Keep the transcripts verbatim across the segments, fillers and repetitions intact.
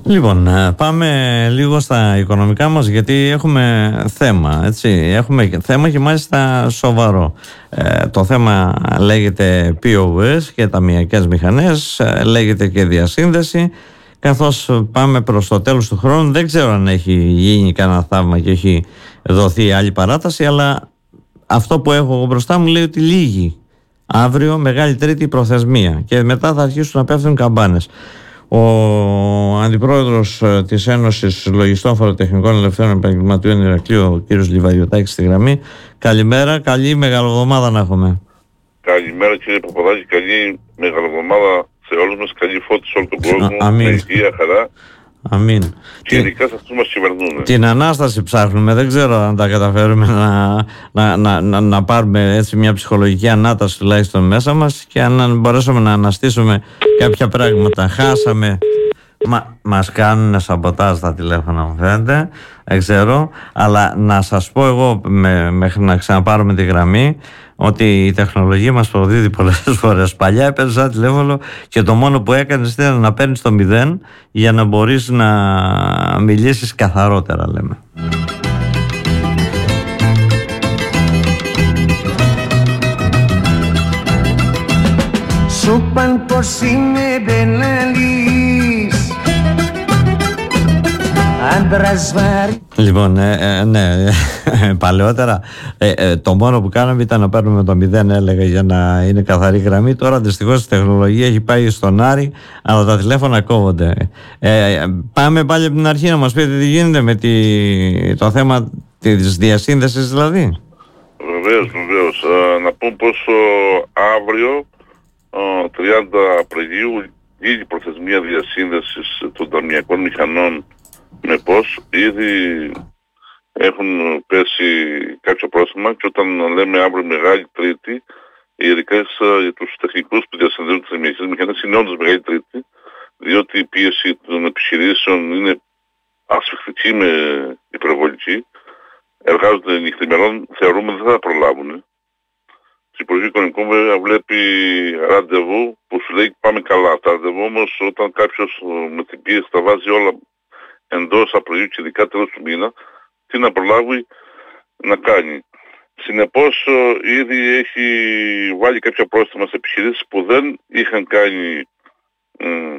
Λοιπόν, πάμε λίγο στα οικονομικά μας, γιατί έχουμε θέμα, έτσι. Έχουμε θέμα και μάλιστα σοβαρό. Ε, το θέμα λέγεται πι ο ες και ταμειακές μηχανές, ε, λέγεται και διασύνδεση. Καθώς πάμε προς το τέλος του χρόνου, δεν ξέρω αν έχει γίνει κανένα θαύμα και έχει δοθεί άλλη παράταση, αλλά αυτό που έχω εγώ μπροστά μου λέει ότι λύγει αύριο, Μεγάλη Τρίτη, προθεσμία, και μετά θα αρχίσουν να πέφτουν καμπάνες. Ο Αντιπρόεδρος της Ένωσης Λογιστών Φοροτεχνικών Ελευθέρων Επαγγελματιών Ηρακλείου, ο κ. Λιβαδιωτάκης, στη γραμμή. Καλημέρα, καλή μεγαλοβδομάδα να έχουμε. Καλημέρα κύριε Παπαδάκη, καλή μεγαλοβδομάδα σε όλους μας, καλή φώτιση σε όλο τον κόσμο, Α, αμήν. με υγεία, χαρά. Αμήν. Και ειδικά σε αυτούς μας κυβερνούν. Την Ανάσταση ψάχνουμε, δεν ξέρω αν τα καταφέρουμε να, να, να, να, να πάρουμε έτσι μια ψυχολογική ανάταση τουλάχιστον μέσα μας, και αν μπορέσουμε να αναστήσουμε κάποια πράγματα. Χάσαμε, μα, μας κάνουν σαμποτάζ τα τηλέφωνα, μου φαίνεται, δεν ξέρω, αλλά να σας πω εγώ με, μέχρι να ξαναπάρουμε τη γραμμή ότι η τεχνολογία μας προδίδει πολλές φορές. Παλιά έπαιρνες ένα τηλέφωνο και το μόνο που έκανες ήταν να παίρνεις το μηδέν για να μπορείς να μιλήσεις καθαρότερα, λέμε. Σου παν πως είμαι μπεναλής, άντρας βαρύ. Λοιπόν, ε, ε, ναι, ε, παλαιότερα ε, ε, το μόνο που κάναμε ήταν να παίρνουμε το μηδέν, έλεγα, για να είναι καθαρή γραμμή. Τώρα δυστυχώς η τεχνολογία έχει πάει στον Άρη, αλλά τα τηλέφωνα κόβονται. Ε, πάμε πάλι από την αρχή να μας πείτε τι γίνεται με τη, το θέμα της διασύνδεσης, δηλαδή. Βεβαίως, βεβαίως. Ε, να πούμε πως ο, αύριο, ο, τριάντα Απριλίου, λίγη προθεσμία διασύνδεσης των ταμειακών μηχανών με πώς ήδη έχουν πέσει κάποιο πρόστιμα, και όταν λέμε αύριο Μεγάλη Τρίτη, ειδικά για τους τεχνικούς που διασυνδέουν τις ταμειακές μηχανές, είναι όντως Μεγάλη Τρίτη, διότι η πίεση των επιχειρήσεων είναι ασφιχτική με υπερβολική. Εργάζονται νυχθημερών, θεωρούμε δεν θα προλάβουν. Το Υπουργείο Οικονομικών βέβαια βλέπει ραντεβού που σου λέει πάμε καλά. Τα ραντεβού όμως, όταν κάποιος με την πίεση τα βάζει όλα εντός Απριλίου και ειδικά τέλος του μήνα, τι να προλάβει να κάνει. Συνεπώς ήδη έχει βάλει κάποια πρόστιμα σε επιχειρήσεις που δεν είχαν κάνει μ,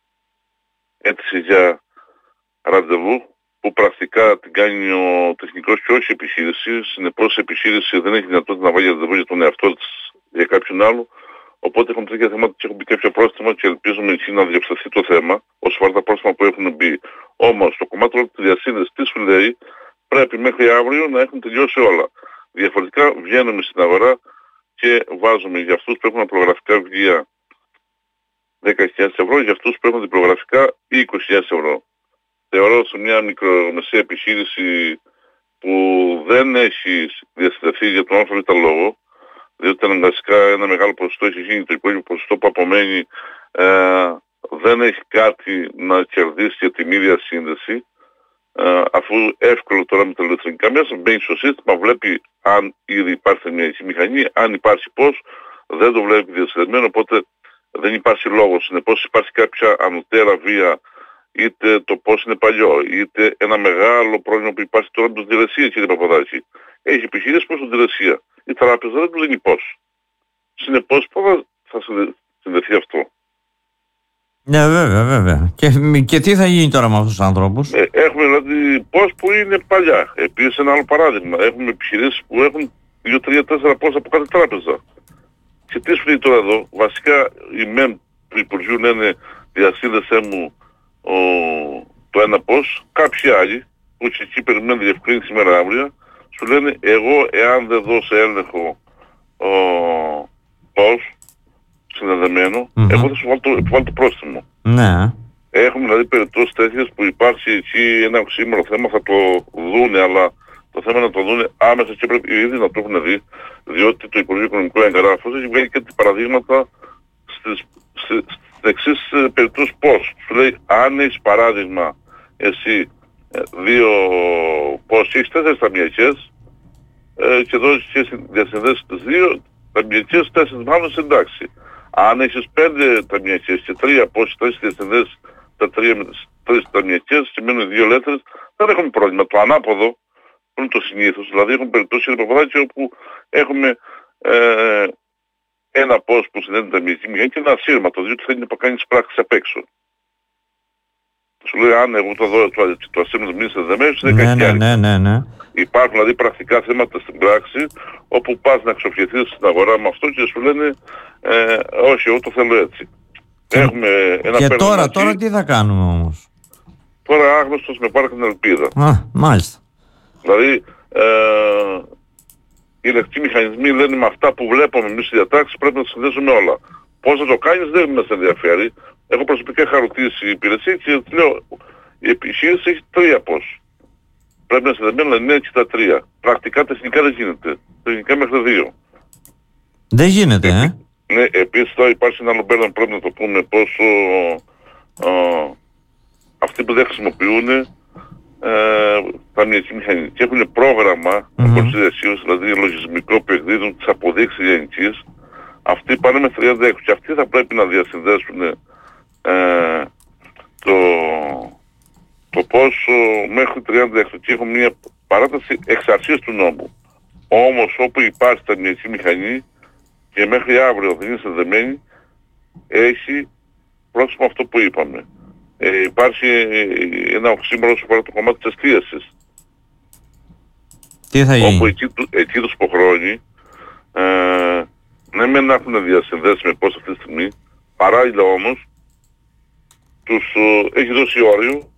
αίτηση για ραντεβού, που πρακτικά την κάνει ο τεχνικός και όχι η επιχείρηση. Συνεπώς η επιχείρηση δεν έχει δυνατότητα να βάλει ραντεβού για τον εαυτό της, για κάποιον άλλο. Οπότε έχουν τέτοια θέματα και έχουν μπει κάποια πρόστιμα, και ελπίζουμε εκεί να διορθωθεί το θέμα όσο αφορά τα πρόστιμα που έχουν μπει. Όμως το κομμάτι της διασύνδεσης τι σου λέει, πρέπει μέχρι αύριο να έχουν τελειώσει όλα. Διαφορετικά βγαίνουμε στην αγορά και βάζουμε για αυτούς που έχουν προγραφικά βιβλία δέκα χιλιάδες ευρώ, για αυτούς που έχουν διπλογραφικά είκοσι χιλιάδες ευρώ. Θεωρώ σε μια μικρομεσαία επιχείρηση που δεν έχει διασυνδεθεί για τον ΑΒ λόγο, διότι αναγκαστικά ένα μεγάλο ποσοστό έχει γίνει, το υπόλοιπο ποσοστό που απομένει ε, δεν έχει κάτι να κερδίσει για την ίδια σύνδεση, ε, αφού εύκολο τώρα με τα ηλεκτρονικά μέσα μπαίνει στο σύστημα, βλέπει αν ήδη υπάρχει μια μηχανή, αν υπάρχει πώς, δεν το βλέπει διασυνδεσμένο, οπότε δεν υπάρχει λόγος. Συνεπώς υπάρχει κάποια ανωτέρα βία, είτε το πώς είναι παλιό, είτε ένα μεγάλο πρόβλημα που υπάρχει τώρα με την διαδικασία, κύριε Παπαδάκη. Έχει επιχειρήσεις που έχουν διαδικασία. Η τράπεζα δεν του δίνει πώς. Συνεπώς πώς θα συνδεθεί αυτό. Ναι, βέβαια, βέβαια. Και, και τι θα γίνει τώρα με αυτούς τους ανθρώπους? Ε, έχουμε δηλαδή πώς που είναι παλιά. Επίσης ένα άλλο παράδειγμα. Έχουμε επιχειρήσεις που έχουν δύο τρία τέσσερα πώς από κάθε τράπεζα. Και τι σου λέει τώρα εδώ? Βασικά οι μεμ του Υπουργείου λένε διασύνδεσέ μου ο, το ένα πώς. Κάποιοι άλλοι που και εκεί περιμένουν διευκρίνηση σήμερα αύριο σου λένε εγώ εάν δεν δώσω έλεγχο ο, πώς συνδεδεμένο, mm-hmm. εγώ θα σου βάλω το, βάλω το πρόστιμο. Ναι. Έχουμε δηλαδή περιπτώσεις τέτοιες που υπάρχει εκεί ένα οξύμορο θέμα, θα το δούνε, αλλά το θέμα να το δούνε άμεσα και πρέπει ήδη να το έχουν δει, διότι το Υπουργείο Οικονομικών Εγγράφος έχει βγάλει και παραδείγματα στις, στις, στις εξής περιπτώσεις πώς. Σου λέει αν έχεις παράδειγμα εσύ δύο πώς έχεις τέσσερις ταμιακές ε, και δώσεις και διασυνδέσεις τις δύο ταμιακές, τέσσερις μάλλον εντάξει. Αν έχεις πέντε ταμιακές και τρία πώς θα έχεις διασυνδέσεις τα τρία με τις τρεις ταμιακές και μένουν δύο ελεύθερες, δεν έχουμε πρόβλημα. Το ανάποδο, που είναι το συνήθως, δηλαδή έχουμε περιπτώσεις ρεποδάκια όπου έχουμε ε, ένα πώς που συνδέεται τα ταμιακή μηχανή και ένα ασύρματο, διότι θέλει να κάνεις πράξεις απ' έξω. Σου λέει, αν εγώ το δω το, το ασύρματο μην είσαι δεμένος, είναι ναι, ναι, ναι, ναι, ναι. Υπάρχουν δηλαδή πρακτικά θέματα στην πράξη όπου πας να εξοφιεθείς στην αγορά με αυτό και σου λένε ε, όχι, εγώ το θέλω έτσι. Και, έχουμε ένα και τώρα, εκεί, τώρα τι θα κάνουμε όμως? Τώρα άγνωστος με πάρει την ελπίδα. Α, μάλιστα. Δηλαδή ε, οι ηλεκτρικοί μηχανισμοί λένε με αυτά που βλέπουμε εμείς στη διατάξη πρέπει να τα συνδέσουμε όλα. Πώς θα το κάνεις δεν μας ενδιαφέρει. Εγώ προσωπικά είχα ρωτήσει η υπηρεσία και λέω η επιχείρηση έχει τρία πώς. Πρέπει να συνδεμένουν εννέα και τα τρία. Πρακτικά τεχνικά δεν γίνεται. Τεχνικά μέχρι δύο. Δεν γίνεται, ε. Ναι, επίσης τώρα υπάρχει ένα άλλο μπέρδεμα, πρέπει να το πούμε πόσο ε, αυτοί που δεν χρησιμοποιούν ε, ταμιακή μηχανή και έχουν πρόγραμμα mm-hmm. από τις διασύμβασεις, δηλαδή λογισμικό που εκδίδουν τις αποδείξεις γενικής, αυτοί πάνε με τριάντα έξι και αυτοί θα πρέπει να διασυνδέσουν ε, το, το πόσο μέχρι τριάντα έξι και έχουμε μια παράταση εξ αρχής του νόμου. Όμως όπου υπάρχει ταμιακή μηχανή και μέχρι αύριο δεν είναι συνδεμένη, έχει πρόσωπο αυτό που είπαμε. Ε, υπάρχει ένα οξύμορο όσο αφορά το κομμάτι της εστίασης. Τι θα γίνει? Όπου εκεί, εκεί τους υποχρεώνει ε, ναι μεν να έχουν διασυνδέσει με πώς αυτή τη στιγμή, παράλληλα όμως τους ε, έχει δώσει όριο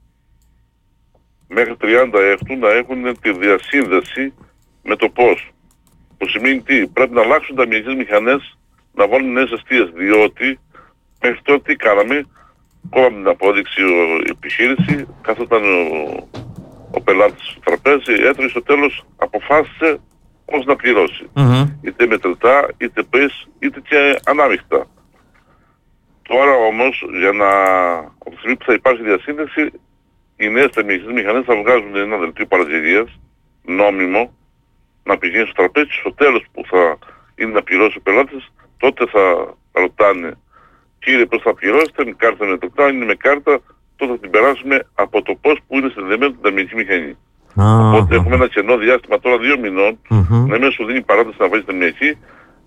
μέχρι τριάντα έκτου να έχουν τη διασύνδεση με το πώς. Που σημαίνει τι, πρέπει να αλλάξουν τα ταμιακές μηχανές, να βάλουν νέες εστίες, διότι μέχρι τότε τι κάναμε, κόβαμε την απόδειξη η επιχείρηση, καθόταν ο, ο πελάτης στο τραπέζι, έτρωγε στο τέλος, αποφάσισε πώς να πληρώσει. Mm-hmm. Είτε μετρητά, είτε πες, είτε και ανάμεικτα. Τώρα όμως, για να, από τη στιγμή που θα υπάρχει διασύνδεση, οι νέες ταμιακές μηχανές θα βγάζουν ένα δελτίο παρατηρίας, νόμιμο, να πηγαίνει στο τραπέζι, στο τέλος που θα είναι να πληρώσει ο πελάτης, τότε θα ρωτάνε, κύριε πώς θα πληρώσετε, με κάρτα μετρητά, είναι με κάρτα, τότε θα την περάσουμε από το πώς που είναι συνδεμένο την ταμιακή μηχανή. Ah, Οπότε ah, έχουμε ένα κενό διάστημα τώρα δύο μηνών, mm-hmm. να μην σου δίνει παράταση να βάλεις ταμιακή,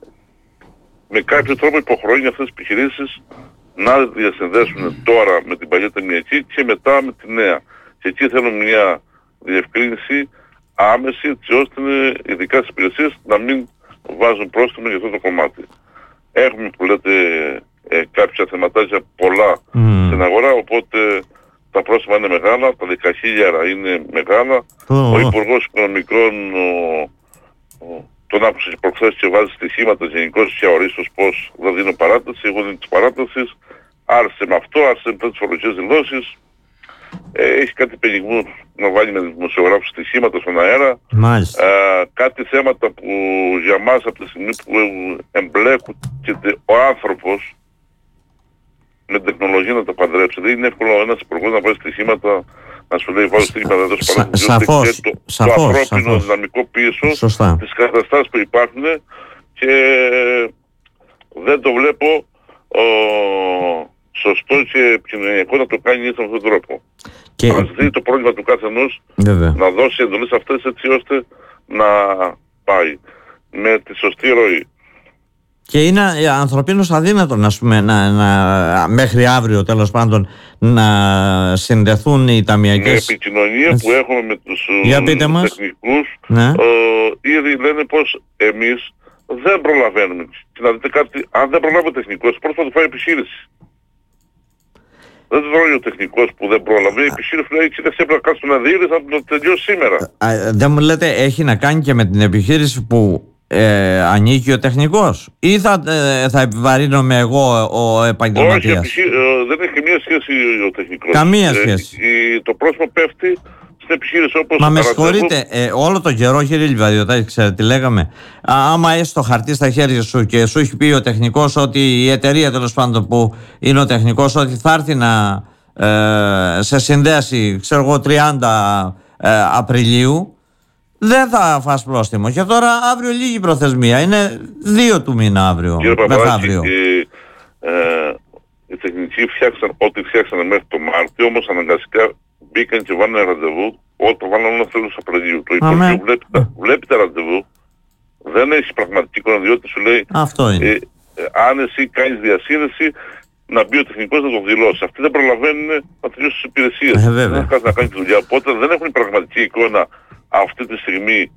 με κάποιο τρόπο υποχρεώνει αυτές τις επιχειρήσεις να διασυνδέσουν τώρα με την παλιά ταμιακή και μετά με τη νέα. Και εκεί θέλουν μια διευκρίνηση άμεση, έτσι ώστε ειδικά στις υπηρεσίες να μην βάζουν πρόστιμο για αυτό το κομμάτι. Έχουμε που λέτε ε, κάποια θεματάκια πολλά mm. στην αγορά, οπότε τα πρόστιμα είναι μεγάλα, τα δέκα χιλιάδες είναι μεγάλα. Oh. Ο Υπουργός Οικονομικών ο, ο, τον άκουσε και προχθές και βάζει στοιχήματα γενικώς και ορίστος πως δεν δίνω παράταση, εγώ δίνω της παράτασης, άρχισε με αυτό, άρχισε με τις φορολογικές δηλώσεις. Ε, έχει κάτι πενιγμού να βάλει με δημοσιογράφους στοιχήματα στον αέρα. Ε, κάτι θέματα που για μας από τη στιγμή που εμπλέκεται ο άνθρωπος με την τεχνολογία να τα παντρέψει. Δεν είναι εύκολο ένας υπουργός να βάλει στοιχήματα, να σου λέει βάλει στοιχήματα να δώσει παράδειγμα. Σαφώς, και το, σαφώς, το ανθρώπινο σαφώς. δυναμικό πίσω, Σωστά. τις καταστάσεις που υπάρχουν και δεν το βλέπω ο, σωστό και επικοινωνιακό να το κάνει έτσι με αυτόν τον τρόπο. Και... να δει το πρόβλημα του καθενός, να δώσει εντολές αυτές έτσι ώστε να πάει με τη σωστή ροή. Και είναι ανθρωπίνως αδύνατον, ας πούμε, να, να, μέχρι αύριο τέλος πάντων να συνδεθούν οι ταμιακές... Με επικοινωνία έτσι που έχουμε με τους τεχνικούς, ναι. ε, ήδη λένε πως εμείς δεν προλαβαίνουμε. Και να δείτε κάτι, αν δεν προλάβει ο τεχνικός, πώς θα το φάει η επιχείρηση. Δεν τρώει ο τεχνικός που δεν πρόλαβε. Η επιχείρηση λέει ότι δεν έπρεπε να κάνει τον αδίρρη, θα το τελειώσει σήμερα. Α, δεν μου λέτε, έχει να κάνει και με την επιχείρηση που ε, ανήκει ο τεχνικός, ή θα, ε, θα επιβαρύνομαι εγώ ο επαγγελματίας? Όχι, επιχει... ε, δεν έχει καμία σχέση ο τεχνικός. Καμία σχέση. Ε, το πρόσωπο πέφτει στην επιχείρηση όπως... Μα με συγχωρείτε, ε, όλο το καιρό, κύριε Λιβαδιωτάκη, ξέρετε τι λέγαμε? Α, άμα έχει το χαρτί στα χέρια σου και σου έχει πει ο τεχνικός ότι η εταιρεία τέλος πάντων που είναι ο τεχνικός ότι θα έρθει να ε, σε συνδέσει, ξέρω εγώ, τριάντα ε, Απριλίου, δεν θα φας πρόστιμο. Και τώρα αύριο λίγη προθεσμία. Είναι δύο του μήνα αύριο. Κύριε Παπαδάκη, ε, ε, οι τεχνικοί φτιάξαν ό,τι φτιάξανε μέχρι το Μάρτιο, όμως αναγκαστικά μπήκαν και βάλανε ραντεβού όταν βάλανε όλα τέλος Απριλίου. Το Υπουργείο βλέπει, βλέπει τα ραντεβού, δεν έχει πραγματική εικόνα, διότι σου λέει αυτό είναι. Ε, ε, αν εσύ κάνεις διασύνδεση, να μπει ο τεχνικός να το δηλώσει. Αυτοί δεν προλαβαίνουν να τελειώσουν τις υπηρεσίες. Ε, δεν έχουν να κάνει τη δουλειά. Οπότε δεν έχουν πραγματική εικόνα αυτή τη στιγμή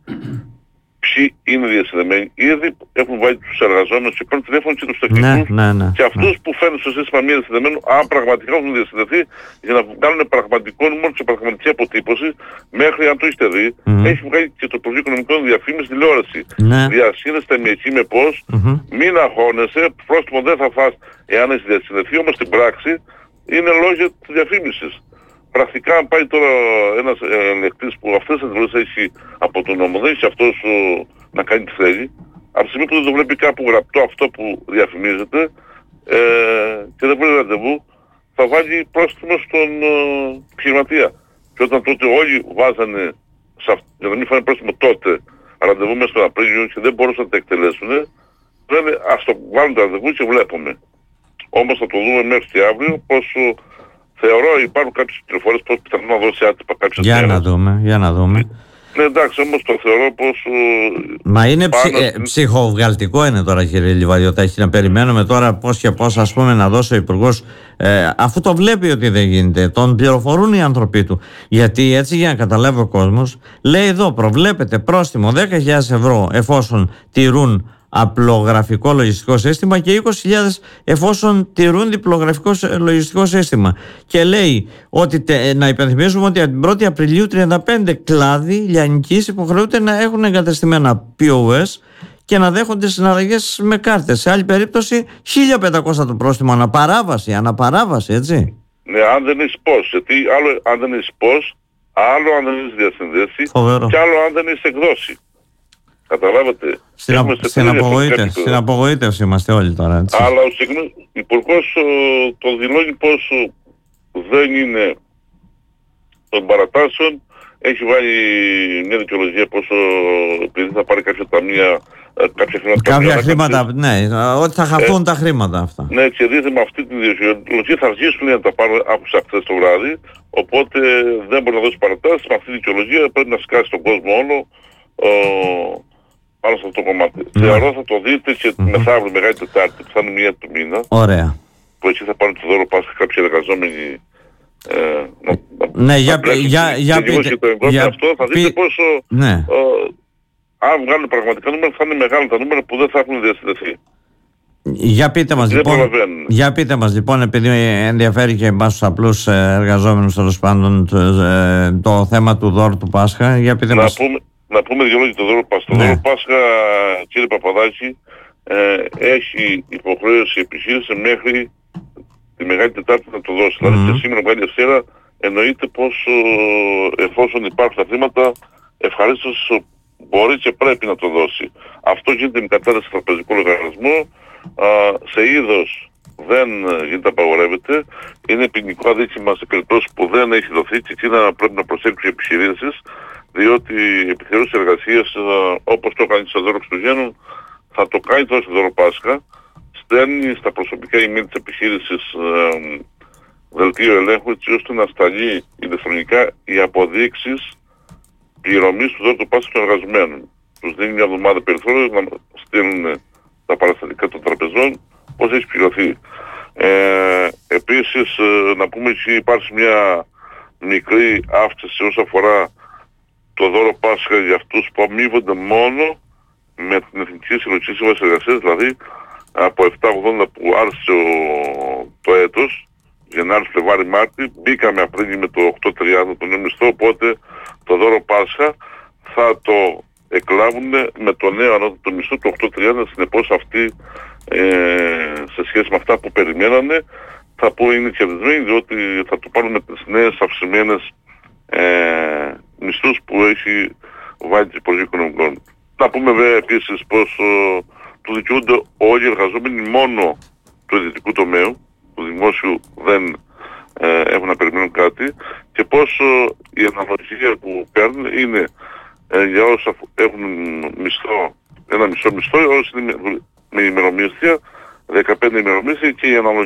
ποιοι είναι διασυνδεμένοι. Ήδη έχουν βάλει τους εργαζόμενους και παίρνουν τηλέφωνο και τους τεχνικούς ναι, ναι, ναι, και αυτούς ναι. που φέρνουν στο σύστημα μη διασυνδεμένου, αν πραγματικά έχουν διασυνδεθεί, για να κάνουν πραγματικό νούμερο και πραγματική αποτύπωση, μέχρι αν το έχετε δει, mm-hmm. έχει βγάλει και το Υπουργείο Οικονομικών διαφήμιση τηλεόραση. Ναι. Διασύνδεση ταμιακή με πώς, mm-hmm. μην αγχώνεσαι, πρόστιμο δεν θα φας εάν έχει διασυνδεθεί, όμως στην πράξη είναι λόγια της διαφήμισης. Πρακτικά, αν πάει τώρα ένας ελεκτής που αυτές τις εντολές έχει από τον νόμο, δεν έχει αυτός ο, να κάνει τι θέλει, από τη στιγμή που δεν το βλέπει κάπου γραπτό αυτό που διαφημίζεται ε, και δεν βρει ραντεβού, θα βάλει πρόστιμο στον ε, επιχειρηματία. Και όταν τότε όλοι βάζανε, για να μην φάνε πρόστιμο τότε, ραντεβού μέσα στον Απρίλιο και δεν μπορούσαν να τα εκτελέσουν, λένε ας το βάλουν το ραντεβού και βλέπουμε. Όμως θα το δούμε μέχρι και αύριο πόσο. Θεωρώ υπάρχουν κάποιες πληροφορίες πως πιθανόν να δώσει άτυπα κάποιες Για να δούμε, για να δούμε. Ναι, εντάξει, όμως το θεωρώ πως... Μα είναι ψυχ, ε, ψυχοβγαλτικό είναι τώρα, κύριε Λιβαδιώτα, έχει να περιμένουμε τώρα πώς και πώς, ας πούμε, να δώσει ο Υπουργός, ε, αφού το βλέπει ότι δεν γίνεται, τον πληροφορούν οι άνθρωποι του. Γιατί έτσι, για να καταλάβει ο κόσμος, λέει εδώ προβλέπεται πρόστιμο δέκα χιλιάδες ευρώ εφόσον τηρούν απλογραφικό λογιστικό σύστημα και είκοσι χιλιάδες εφόσον τηρούν διπλογραφικό λογιστικό σύστημα. Και λέει ότι τε, να υπενθυμίσουμε ότι από την πρώτη Απριλίου τριάντα πέντε κλάδοι λιανικής υποχρεούνται να έχουν εγκατεστημένα πι ο ες και να δέχονται συναλλαγές με κάρτες. Σε άλλη περίπτωση χίλια πεντακόσια το πρόστιμο αναπαράβαση, αναπαράβαση, έτσι. Ναι, αν δεν είσαι πώς, γιατί άλλο αν δεν είσαι πώς, άλλο αν δεν είσαι διασυνδέσει και άλλο αν δεν είσαι εκδώσει. Καταλάβατε. Στην, α... στην, απογοήτευση, στην απογοήτευση είμαστε όλοι τώρα, έτσι. Αλλά ο συγκεκριμένος υπουργός το δηλώνει πως δεν είναι των παρατάσεων. Έχει βάλει μια δικαιολογία πως επειδή θα πάρει κάποια ταμεία, κάποια χρήματα... Κάποια χρήματα, ναι, ότι θα χαθούν ε, τα χρήματα αυτά. Ναι, και δείτε με αυτή τη δικαιολογία θα αρχίσουν να τα πάρουν, άκουσα χθες το βράδυ, οπότε δεν μπορεί να δώσει παρατάσεις. Με αυτή τη δικαιολογία πρέπει να σκάσει τον κόσμο όλο ο, πάνω σε αυτό το κομμάτι. Mm. Θεωρώ θα το δείτε και mm-hmm. μεθαύριο Μεγάλη Τετάρτη που θα είναι μία του μήνα. Ωραία. Που εκεί θα πάρουν το δώρο Πάσχα κάποιοι εργαζόμενοι. Ε, να, ναι, για, για, για πείτε. Για αυτό θα δείτε πι... πόσο ναι. ε, αν βγάλουν πραγματικά νούμερα θα είναι μεγάλα τα νούμερα που δεν θα έχουν διασυνδεθεί. Για πείτε μας λοιπόν, για πείτε μας λοιπόν, επειδή ενδιαφέρει και εμάς τους απλούς εργαζόμενους τέλος πάντων το, το θέμα του δώρου του Πάσχα, για πείτε να μας. Πούμε, να πούμε δύο λόγια το δώρο Πάσχα. Το ναι. δώρο Πάσχα, κύριε Παπαδάκη, ε, έχει υποχρέωση επιχείρηση μέχρι τη Μεγάλη Τετάρτη να το δώσει. Mm-hmm. Δηλαδή και σήμερα Μεγάλη Δευτέρα εννοείται πως εφόσον υπάρχουν τα χρήματα ευχαρίστως μπορεί και πρέπει να το δώσει. Αυτό γίνεται με κατάθεση τραπεζικού λογαριασμού, σε είδος δεν γίνεται, απαγορεύεται. Είναι ποινικό αδίκημα σε περιπτώσεις που δεν έχει δοθεί και εκεί να πρέπει να προσέξουν οι επιχειρήσεις, διότι οι επιχειρήσεις εργασίες όπως το έκανε στο δώρο Χριστουγέννων θα το κάνει τώρα στο δώρο Πάσχα, στέλνει στα προσωπικά email της επιχείρησης ε, δελτίο ελέγχου έτσι ώστε να σταλεί ηλεκτρονικά οι αποδείξεις πληρωμής του δώρου του Πάσχα των εργαζομένων. Τους δίνει μια εβδομάδα περιθώριο να στείλουν τα παραστατικά των τραπεζών πώς έχει πληρωθεί. Ε, επίσης ε, να πούμε ότι υπάρχει μια μικρή αύξηση όσον αφορά το δώρο Πάσχα για αυτούς που αμείβονται μόνο με την Εθνική Συλλογική Σύμβαση Εργασίας, δηλαδή από επτά ογδόντα που άρχισε το έτος, Γενάρη, Φλεβάρη, Μάρτη, μπήκαμε Απρίλη με το οκτώ τριάντα το νέο μισθό, οπότε το δώρο Πάσχα θα το εκλάβουν με το νέο ανώτατο μισθό του οκτώ τριάντα, συνεπώς αυτοί ε, σε σχέση με αυτά που περιμένανε θα πω είναι κερδισμένοι, διότι θα το πάρουν με τις νέες αυξημένες ε, μισθούς που έχει βάλει το Υπουργείο Οικονομικών. Να πούμε βέβαια επίσης πως ε, του δικαιούνται όλοι οι εργαζόμενοι μόνο του ιδιωτικού τομέα, του δημόσιου δεν ε, έχουν να περιμένουν κάτι, και πως ε, η αναλογία που παίρνουν είναι ε, για όσους έχουν μισθό, ένα μισό μισθό, όσοι είναι με ημερομίσθια, δεκαπέντε ημερομίσθια, και η αναλογία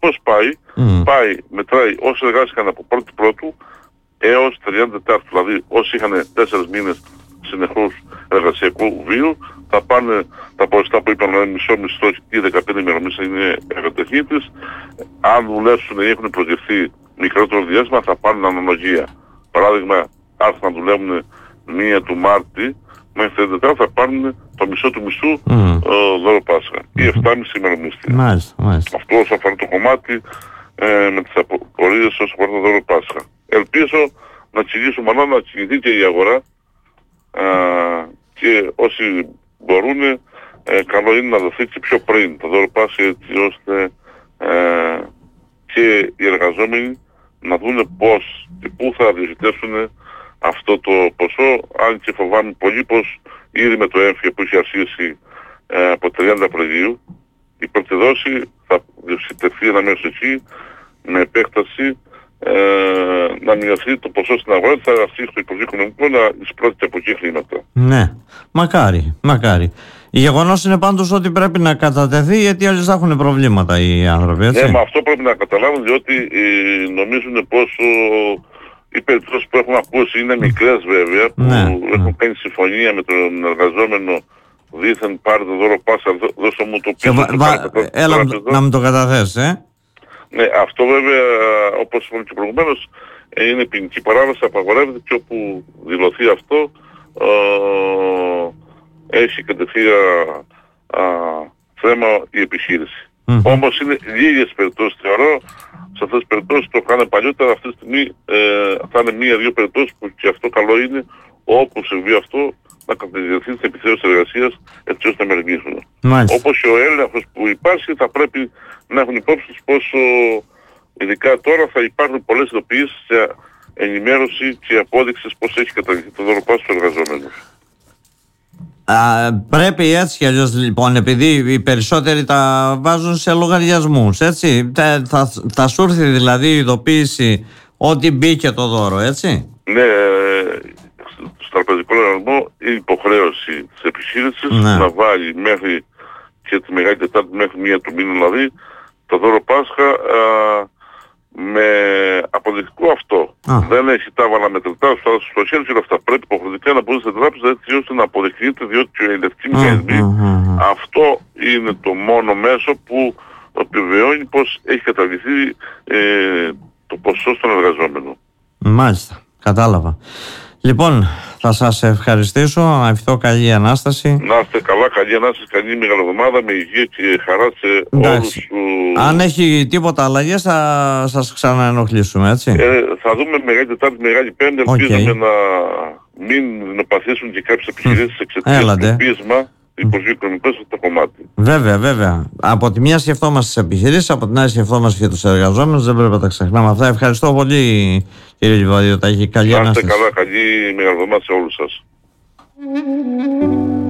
Πώς πάει? Mm. Πάει, μετράει όσοι εργάστηκαν από πρώτη πρώτου έως τριάντα τετάρτου. Δηλαδή όσοι είχαν τέσσερις μήνες συνεχώς εργασιακού βίου, θα πάνε τα ποσοστά που είπαν μισό μισθό ή δεκαπέντε ημερομήνες είναι εργοτεχνίτες. Αν δουλέψουν ή έχουν προγευθεί μικρότερο διάστημα, θα πάνε αναλογία. Παράδειγμα, αν θα δουλεύουν μία του Μάρτη μέχρι τριάντα τετάρτου, θα πάρουν το μισό του μισθού mm. ε, δώρο Πάσχα ή επτά κόμμα πέντε ημερομίσθια. Μάλιστα, μάλιστα. Αυτό όσο αφορά το κομμάτι ε, με τις απορίες όσο αφορά το δώρο Πάσχα. Ελπίζω να κινήσουμε, αλλά να κινηθεί και η αγορά ε, και όσοι μπορούν, ε, καλό είναι να δοθεί και πιο πριν το δώρο Πάσχα, έτσι ώστε ε, και οι εργαζόμενοι να δουν πώς και πού θα διοχετεύσουν αυτό το ποσό, αν και φοβάμαι πολύ πως ήδη με το έμφυα που έχει αρχίσει ε, από τριάντα Απριλίου, η πρώτη δόση θα διοχετευτεί αμέσως εκεί με επέκταση ε, να μειωθεί το ποσό στην αγορά, θα αρχίσει το Υπουργείο Οικονομικών να εισπράττει από εκεί χρήματα. Ναι, μακάρι, μακάρι. Η γεγονός είναι πάντως ότι πρέπει να κατατεθεί, γιατί άλλοι θα έχουν προβλήματα οι άνθρωποι, έτσι. Ναι, μα αυτό πρέπει να καταλάβουν, διότι ε, νομίζουν πως ο, οι περιπτώσεις που έχουμε ακούσει είναι μικρές βέβαια, που ναι, έχουν ναι. κάνει συμφωνία με τον εργαζόμενο, δήθεν πάρει το δώρο Πάσχα, δώσε μου το πίσω. Βα, βα, έλα να μου το καταθέσεις, ε. Ναι, αυτό βέβαια, όπως είπαμε και προηγουμένως, είναι ποινική παράβαση, απαγορεύεται και όπου δηλωθεί αυτό, ε, έχει κατευθείαν θέμα η επιχείρηση. Mm-hmm. Όμως είναι λίγες περιπτώσεις, θεωρώ. Σε αυτές τις περιπτώσεις το κάνανε παλιότερα, αυτή τη στιγμή ε, θα είναι μία-δύο περιπτώσεις που και αυτό καλό είναι, όπου συμβεί αυτό, να κατηγορηθεί στην επιθέωση εργασίας, έτσι ώστε να μεριμνήσουν. Όπως και ο έλεγχος που υπάρχει, θα πρέπει να έχουν υπόψη τους πως ειδικά τώρα θα υπάρχουν πολλές ειδοποιήσεις σε ενημέρωση και απόδειξης πως έχει καταργηθεί το δώρο Πάσχα στους εργαζόμενους. Α, πρέπει έτσι κι αλλιώς, λοιπόν, επειδή οι περισσότεροι τα βάζουν σε λογαριασμούς, έτσι, θα, θα, θα σου έρθει δηλαδή η ειδοποίηση ότι μπήκε το δώρο, έτσι. Ναι, στο τραπεζικό λογαριασμό η υποχρέωση της επιχείρησης ναι. να βάλει μέχρι και τη Μεγάλη Τετάρτη, μέχρι μία του μήνα δηλαδή, το δώρο Πάσχα α, με αποδεικτικό αυτό. Α. Δεν έχει τα βάλα μετρητά στο χέρι και όλα αυτά. Πρέπει υποχρεωτικά να μπορεί στην τράπεζα έτσι ώστε να αποδεικνύεται, διότι και οι λευκοί μηχανισμοί αυτό είναι το μόνο μέσο που επιβεβαιώνει πως έχει καταργηθεί ε, το ποσό στον εργαζόμενο. Μάλιστα, κατάλαβα. Λοιπόν, θα σας ευχαριστήσω, να ευχηθώ καλή Ανάσταση. Να είστε καλά, καλή Ανάσταση, καλή μεγάλη εβδομάδα, με υγεία και χαρά σε εντάξει. όλους. Αν έχει τίποτα αλλαγές θα σας ξαναενοχλήσουμε, έτσι. Ε, θα δούμε Μεγάλη Τετάρτη, Μεγάλη Πέμπτη, okay. ελπίζουμε να μην νοπαθήσουν και κάποιες επιχειρήσεις εξαιτίας του πείσμα Υπουργείου Οικονομικών στο κομμάτι. Βέβαια, βέβαια. Από τη μια σκεφτόμαστε τις επιχειρήσεις, από την άλλη σκεφτόμαστε και τους εργαζόμενους. Δεν πρέπει να τα ξεχνάμε αυτά. Ευχαριστώ πολύ, κύριε Λιβαδιώτα. Καλή Ανάσταση. Να είστε καλά, καλή μεγάλη εβδομάδα σε όλους σας.